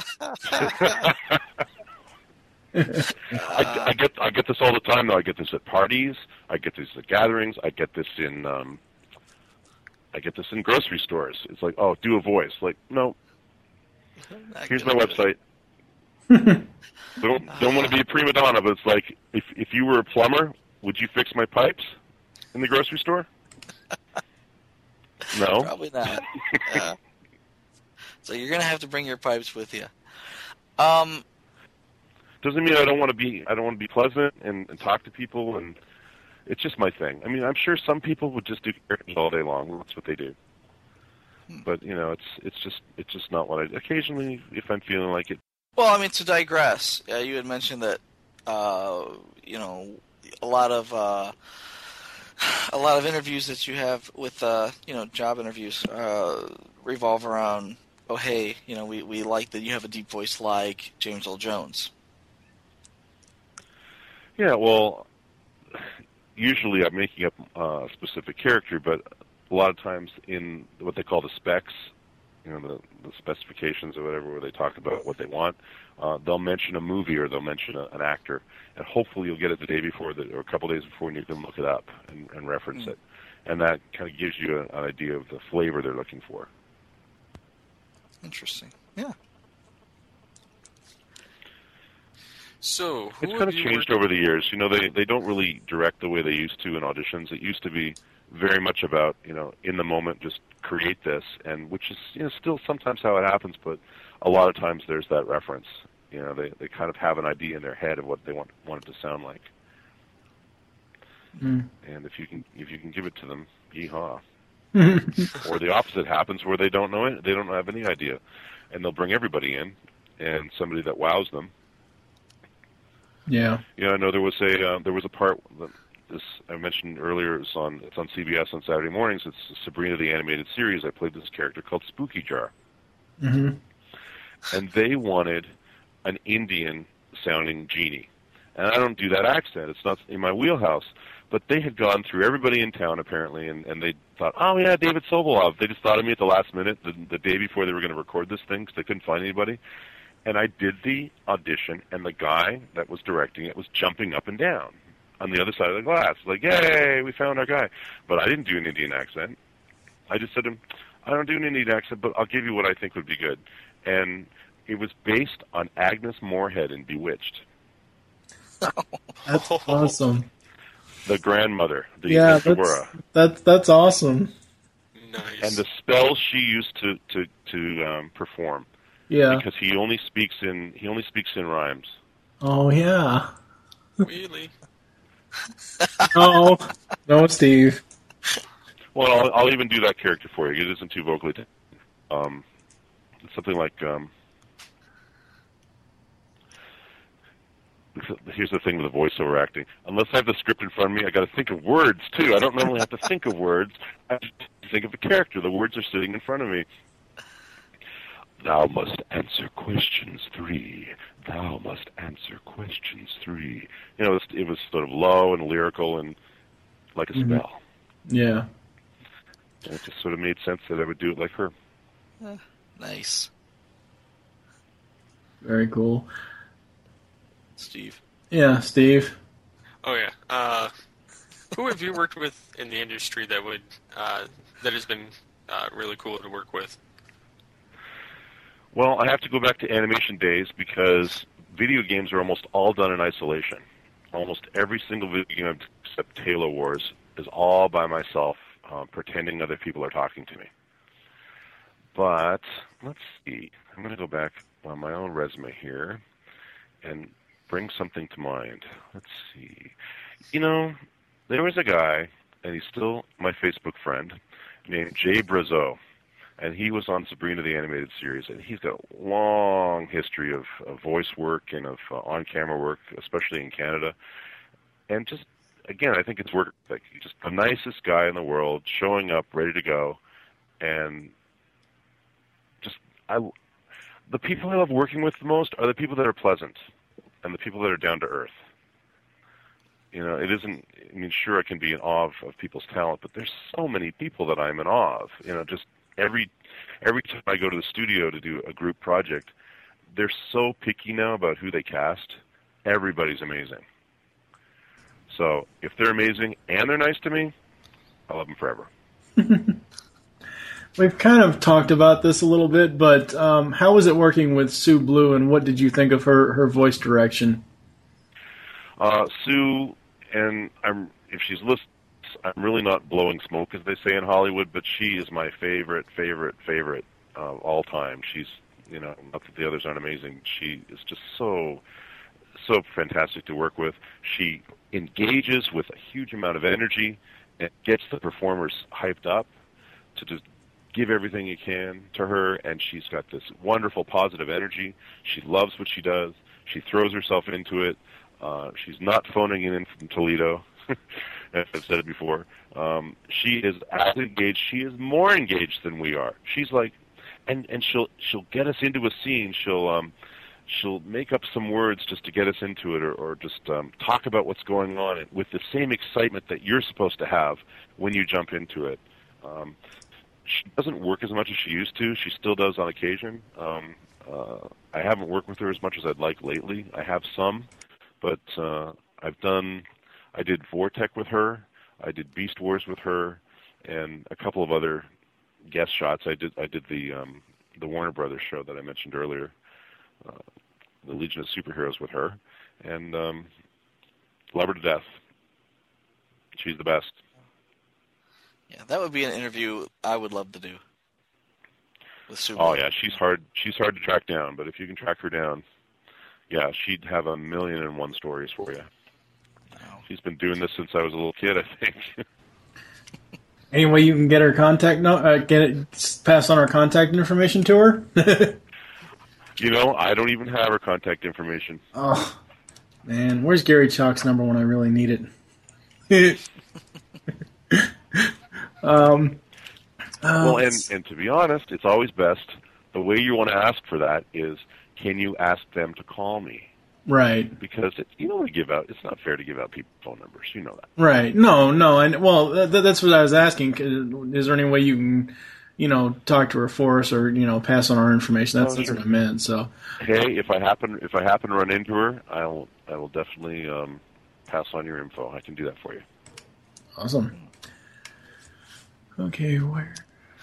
I get this all the time, though. I get this at parties. I get this at gatherings. I get this in grocery stores. It's like, oh, do a voice. Like, no. Here's my website. Don't want to be a prima donna, but it's like, if you were a plumber, would you fix my pipes in the grocery store? No.
Probably not. So you're going to have to bring your pipes with you.
Doesn't mean I don't want to be pleasant and talk to people, and it's just my thing. I mean, I'm sure some people would just do characters all day long. That's what they do. But it's just not what I. Occasionally, if I'm feeling like it.
Well, I mean, to digress, you had mentioned that a lot of interviews that you have with job interviews revolve around, oh hey, we like that you have a deep voice like James Earl Jones.
Yeah, well, usually I'm making up a specific character, but a lot of times in what they call the specs, the specifications or whatever, where they talk about what they want, they'll mention a movie or they'll mention an actor, and hopefully you'll get it the day before or a couple days before, and you can look it up and reference it. and that kind of gives you an idea of the flavor they're looking for.
Interesting. Yeah.
So, who
It's kind
have
of
you
changed
worked-
over the years. You know, they don't really direct the way they used to in auditions. It used to be very much about, you know, in the moment, just create this, and which is, you know, still sometimes how it happens, but a lot of times there's that reference. You know, they kind of have an idea in their head of what they want it to sound like.
Mm.
And if you can give it to them, yeehaw. Or the opposite happens where they don't know it, they don't have any idea, and they'll bring everybody in, and somebody that wows them.
Yeah.
Yeah, I know there was a part that this I mentioned earlier. It's on CBS on Saturday mornings. It's Sabrina the Animated Series. I played this character called Spooky Jar,
Mm-hmm.
and they wanted an Indian-sounding genie, and I don't do that accent. It's not in my wheelhouse. But they had gone through everybody in town apparently, and they thought, oh yeah, David Sobolov. They just thought of me at the last minute, the day before they were going to record this thing, because they couldn't find anybody. And I did the audition, and the guy that was directing it was jumping up and down on the other side of the glass, like, yay, we found our guy. But I didn't do an Indian accent. I just said to him, I don't do an Indian accent, but I'll give you what I think would be good. And it was based on Agnes Moorehead in Bewitched.
That's awesome.
The grandmother, the
Yeah,
Deborah.
that's awesome.
Nice.
And the spells she used to perform.
Yeah.
Because he only speaks in rhymes.
Oh yeah.
Really?
Oh no, Steve.
Well, I'll even do that character for you. It isn't too vocally. It's something like. Here's the thing with the voiceover acting. Unless I have the script in front of me, I got to think of words too. I don't normally have to think of words. I just think of the character. The words are sitting in front of me. Thou must answer questions 3. Thou must answer questions 3. You know, it was sort of low and lyrical and like a spell.
Yeah.
And it just sort of made sense that I would do it like her.
Nice.
Very cool.
Steve.
Yeah, Steve.
Oh yeah. Who have you worked with in the industry that would that has been really cool to work with?
Well, I have to go back to animation days because video games are almost all done in isolation. Almost every single video game except Halo Wars is all by myself, pretending other people are talking to me. But let's see. I'm going to go back on my own resume here and bring something to mind. Let's see. You know, there was a guy, and he's still my Facebook friend, named Jay Brazeau. And he was on Sabrina the Animated Series, and he's got a long history of voice work and of on-camera work, especially in Canada. And just, again, I think it's work ethic. He's just the nicest guy in the world, showing up, ready to go. And just, the people I love working with the most are the people that are pleasant and the people that are down to earth. You know, it isn't, I mean, sure, I can be in awe of people's talent, but there's so many people that I'm in awe of. You know, just every time I go to the studio to do a group project, they're so picky now about who they cast. Everybody's amazing. So if they're amazing and they're nice to me, I love them forever.
We've kind of talked about this a little bit, but how was it working with Sue Blue, and what did you think of her voice direction?
Sue, and if she's listening, I'm really not blowing smoke, as they say in Hollywood, but she is my favorite of all time. She's, you know, not that the others aren't amazing. She is just so fantastic to work with. She engages with a huge amount of energy and gets the performers hyped up to just give everything you can to her, and she's got this wonderful positive energy. She loves what she does. She throws herself into it. She's not phoning it in from Toledo. I've said it before. She is as engaged. She is more engaged than we are. She's like, and she'll get us into a scene. She'll make up some words just to get us into it, or just talk about what's going on with the same excitement that you're supposed to have when you jump into it. She doesn't work as much as she used to. She still does on occasion. I haven't worked with her as much as I'd like lately. I have some, but I did Vortec with her. I did Beast Wars with her. and a couple of other guest shots. I did the Warner Brothers show that I mentioned earlier, the Legion of Superheroes with her, and love her to death. She's the best.
Yeah, that would be an interview I would love to do with Sue.
Oh yeah, she's hard to track down, but if you can track her down, yeah, she'd have 1,000,001 stories for you.
Wow.
She's been doing this since I was a little kid, I think.
Any way you can get her pass on our contact information to her?
I don't even have her contact information.
Oh, man, where's Gary Chalk's number when I really need it?
Well, and to be honest, it's always best. The way you want to ask for that is, can you ask them to call me?
Right.
Because it's not fair to give out people's phone numbers. You know that.
Right. No, and that's what I was asking. Is there any way you can, talk to her for us, or pass on our information? That's what I meant. So.
Hey, if I happen to run into her, I will definitely pass on your info. I can do that for you.
Awesome. Okay, where?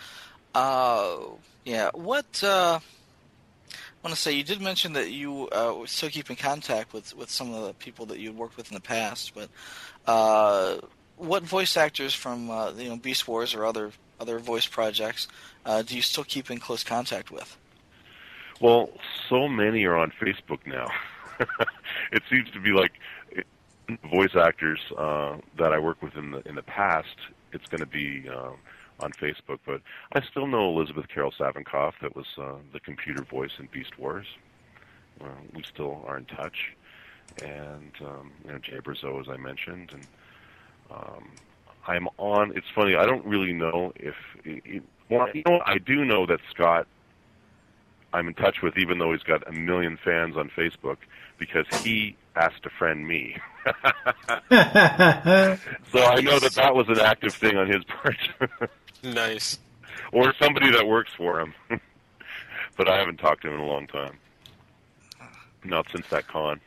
Yeah. What? I want to say you did mention that you still keep in contact with some of the people that you worked with in the past, but what voice actors from Beast Wars or other voice projects do you still keep in close contact with?
Well, so many are on Facebook now. It seems to be like voice actors that I work with in the past. It's going to be on Facebook, but I still know Elizabeth Carroll Savinkoff, that was the computer voice in Beast Wars. We still are in touch, and Jay Brazeau, as I mentioned, and I'm on. It's funny. I don't really know if. I do know that Scott, I'm in touch with, even though he's got 1 million fans on Facebook, because he asked to friend me. So I know that was an active thing on his part.
Nice.
Or somebody that works for him. But I haven't talked to him in a long time. Not since that con.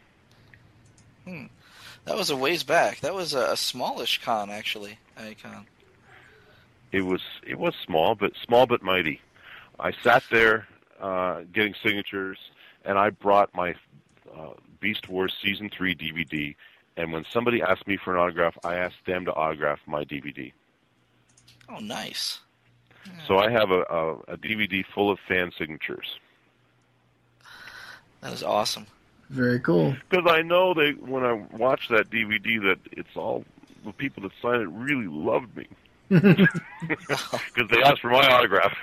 That was a ways back. That was a smallish con, actually. Icon.
It was small but mighty. I sat there getting signatures, and I brought my Beast Wars Season 3 DVD, and when somebody asked me for an autograph, I asked them to autograph my DVD.
Oh, nice. Yeah.
So I have a DVD full of fan signatures.
That is awesome.
Very cool.
Because I know when I watched that DVD, that it's all the people that signed it really loved me. Because they asked for my autograph.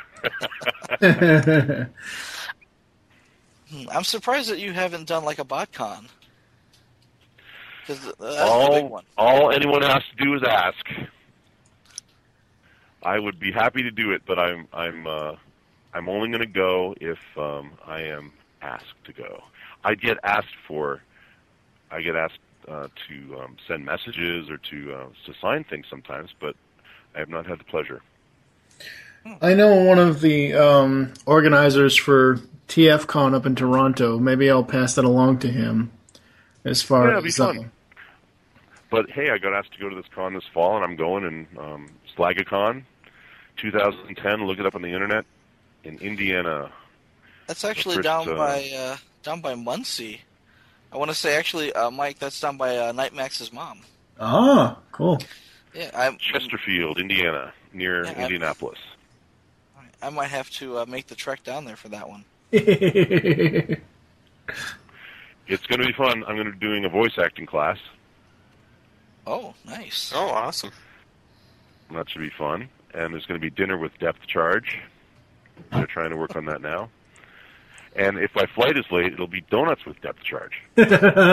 I'm surprised that you haven't done like a BotCon. Because that's the big one.
All anyone has to do is ask. I would be happy to do it, but I'm only going to go if I am asked to go. I get asked to send messages or to sign things sometimes, but I have not had the pleasure.
I know one of the organizers for TFCon up in Toronto. Maybe I'll pass that along to him. As far
it'd be fun. But hey, I got asked to go to this con this fall, and I'm going in SlagaCon 2010. Look it up on the internet in Indiana.
That's actually down by Muncie. I want to say actually, Mike, that's down by Nightmax's mom.
Ah, cool.
Yeah,
Chesterfield, Indiana, near Indianapolis.
I might have to make the trek down there for that one.
It's going to be fun. I'm going to be doing a voice acting class.
Oh, nice.
Oh, awesome.
That should be fun. And there's going to be dinner with depth charge. They're trying to work on that now. And if my flight is late, it'll be donuts with depth charge. And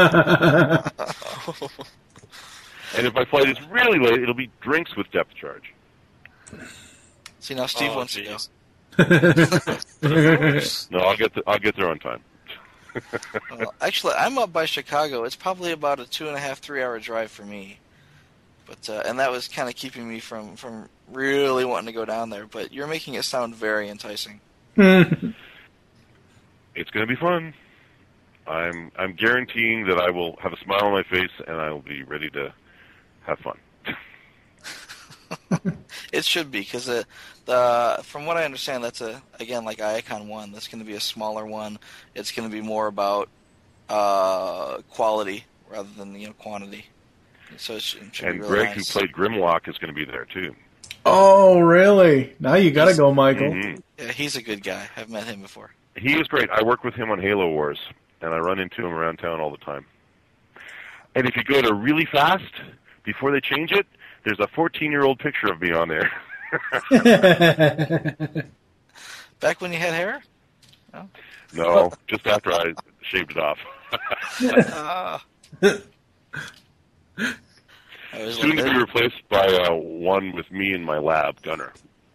if my flight is really late, it'll be drinks with depth charge.
See, now Steve wants to go.
No, I'll get there on time.
Well, actually, I'm up by Chicago. It's probably about a 2.5-3 hour drive for me. But and that was kind of keeping me from really wanting to go down there. But you're making it sound very enticing.
It's going to be fun. I'm guaranteeing that I will have a smile on my face and I will be ready to have fun.
It should be because from what I understand, that's again like Iacon 1. That's going to be a smaller one. It's going to be more about quality rather than quantity. So it should be
And
really
Greg,
nice.
who played Grimlock, is going to be there too.
Oh, really? Now you got to go, Michael.
Mm-hmm.
Yeah, he's a good guy. I've met him before.
He is great. I work with him on Halo Wars, and I run into him around town all the time. And if you go to really fast, before they change it, there's a 14-year-old picture of me on there.
Back when you had hair?
No, just after I shaved it off. Soon to be replaced by one with me in my lab, Gunner.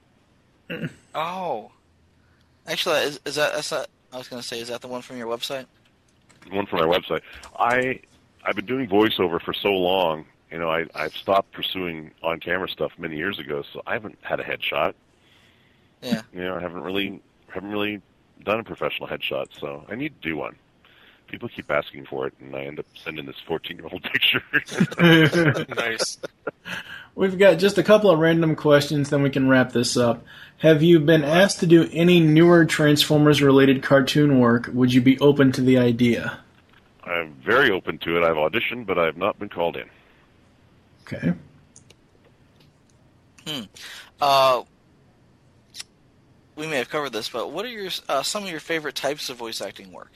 Oh. Actually, is that I was going to say, is that the one from your website?
One from my website. I've been doing voiceover for so long. I've stopped pursuing on-camera stuff many years ago, so I haven't had a headshot.
Yeah.
I haven't really done a professional headshot, so I need to do one. People keep asking for it, and I end up sending this 14-year-old picture.
Nice.
We've got just a couple of random questions, then we can wrap this up. Have you been asked to do any newer Transformers-related cartoon work? Would you be open to the idea?
I'm very open to it. I've auditioned, but I have not been called in.
Okay.
We may have covered this, but what are some of your favorite types of voice acting work?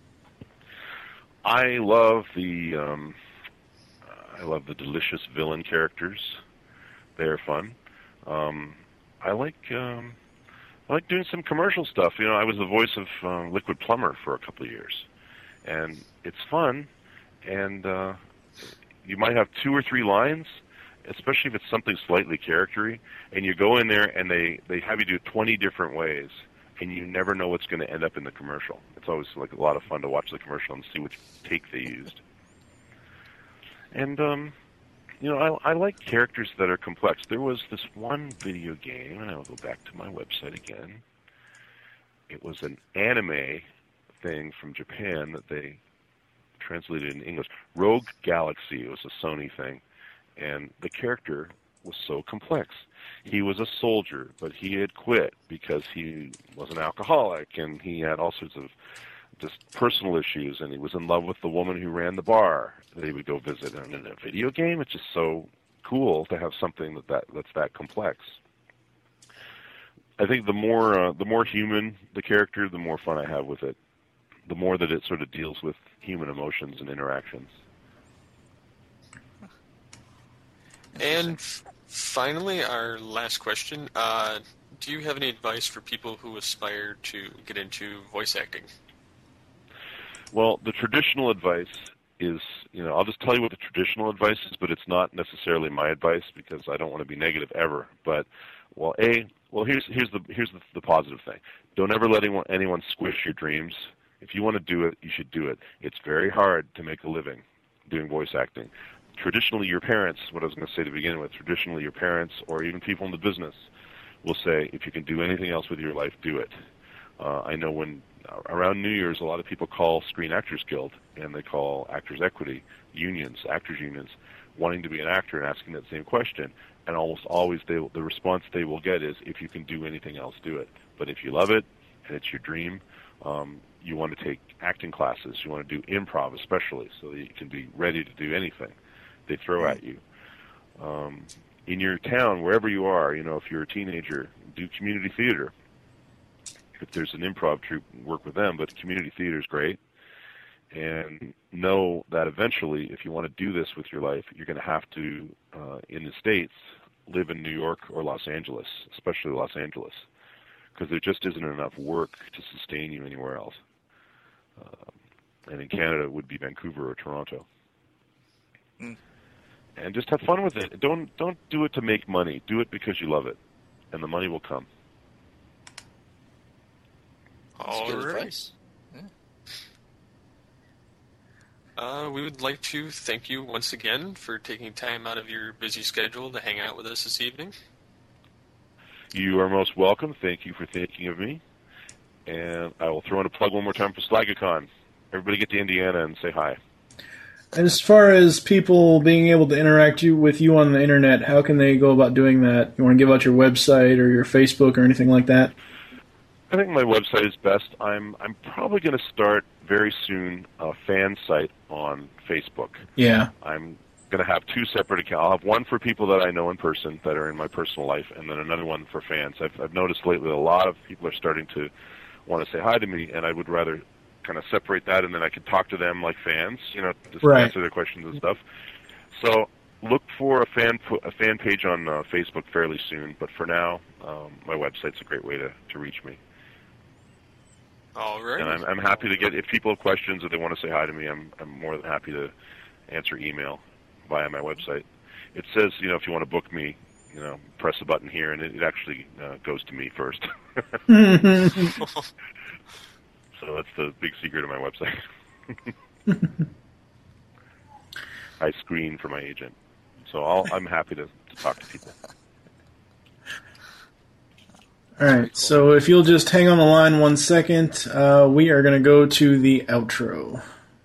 I love the delicious villain characters. They're fun. I like doing some commercial stuff. I was the voice of Liquid Plumber for a couple of years, and it's fun. And you might have 2 or 3 lines, especially if it's something slightly charactery, and you go in there and they have you do it 20 different ways, and you never know what's going to end up in the commercial. It's always like a lot of fun to watch the commercial and see which take they used. And I like characters that are complex. There was this one video game, and I'll go back to my website again. It was an anime thing from Japan that they translated in English. Rogue Galaxy. It was a Sony thing. And the character was so complex. He was a soldier, but he had quit because he was an alcoholic, and he had all sorts of just personal issues, and he was in love with the woman who ran the bar that he would go visit. And in a video game, it's just so cool to have something that's that complex. I think the more human the character, the more fun I have with it. The more that it sort of deals with human emotions and interactions.
And finally, our last question. Do you have any advice for people who aspire to get into voice acting?
Well, the traditional advice is, I'll just tell you what the traditional advice is, but it's not necessarily my advice because I don't want to be negative ever. But, here's the positive thing. Don't ever let anyone squish your dreams. If you want to do it, you should do it. It's very hard to make a living doing voice acting. Traditionally, your parents, what I was going to say to begin with, traditionally your parents or even people in the business will say, if you can do anything else with your life, do it. I know when around New Year's, a lot of people call Screen Actors Guild and they call Actors Equity unions, actors unions, wanting to be an actor and asking that same question. And almost always the response they will get is, if you can do anything else, do it. But if you love it and it's your dream, you want to take acting classes. You want to do improv especially so that you can be ready to do anything they throw at you. In your town, wherever you are, if you're a teenager, do community theater. If there's an improv troupe, work with them, but community theater is great. And know that eventually, if you want to do this with your life, you're going to have to, in the States, live in New York or Los Angeles, especially Los Angeles, because there just isn't enough work to sustain you anywhere else. And in Canada, it would be Vancouver or Toronto. And just have fun with it. Don't do it to make money. Do it because you love it, and the money will come.
All
good
right.
advice. Yeah.
We would like to thank you once again for taking time out of your busy schedule to hang out with us this evening.
You are most welcome. Thank you for thinking of me. And I will throw in a plug one more time for SlagaCon. Everybody get to Indiana and say hi.
As far as people being able to interact with you on the internet, how can they go about doing that? You want to give out your website or your Facebook or anything like that?
I think my website is best. I'm probably going to start very soon a fan site on Facebook.
Yeah.
I'm going to have two separate accounts. I'll have one for people that I know in person that are in my personal life, and then another one for fans. I've noticed lately a lot of people are starting to want to say hi to me, and I would rather kind of separate that, and then I can talk to them like fans, just answer their questions and stuff. So look for a fan page on Facebook fairly soon, but for now, my website's a great way to reach me.
All right.
And I'm happy to get, if people have questions or they want to say hi to me, I'm more than happy to answer email via my website. It says, if you want to book me, press a button here, and it actually goes to me first. So that's the big secret of my website. I screen for my agent. So I'm happy to talk to people.
All right, so if you'll just hang on the line 1 second, we are going to go to the outro.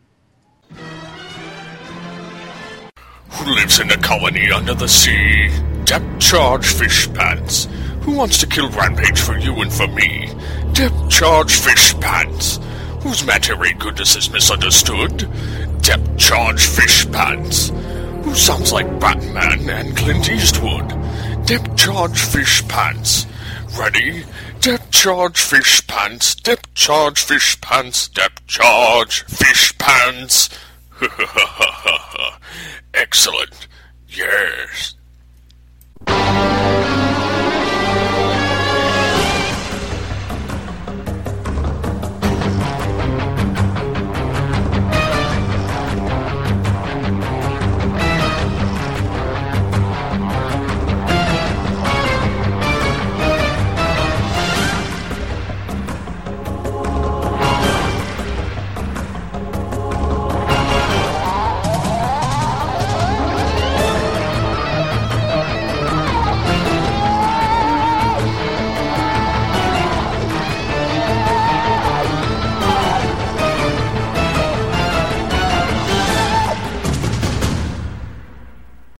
Who lives in a colony under the sea? Depth charge fish pants. Who wants to kill Rampage for you and for me? Depth charge fish pants. Whose materia goodness is misunderstood? Depth charge fish pants. Who sounds like Batman and Clint Eastwood? Depth charge fish pants. Ready? Depth charge fish pants. Depth charge fish pants. Depth charge fish pants. Excellent. Yes.